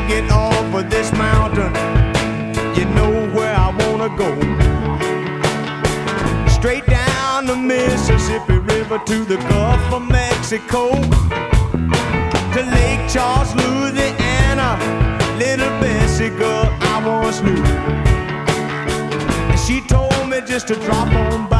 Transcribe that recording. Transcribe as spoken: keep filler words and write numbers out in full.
get off of this mountain, you know where I wanna go. Straight down the Mississippi River to the Gulf of Mexico, to Lake Charles, Louisiana, little Bessie girl I once knew. And she told me just to drop on by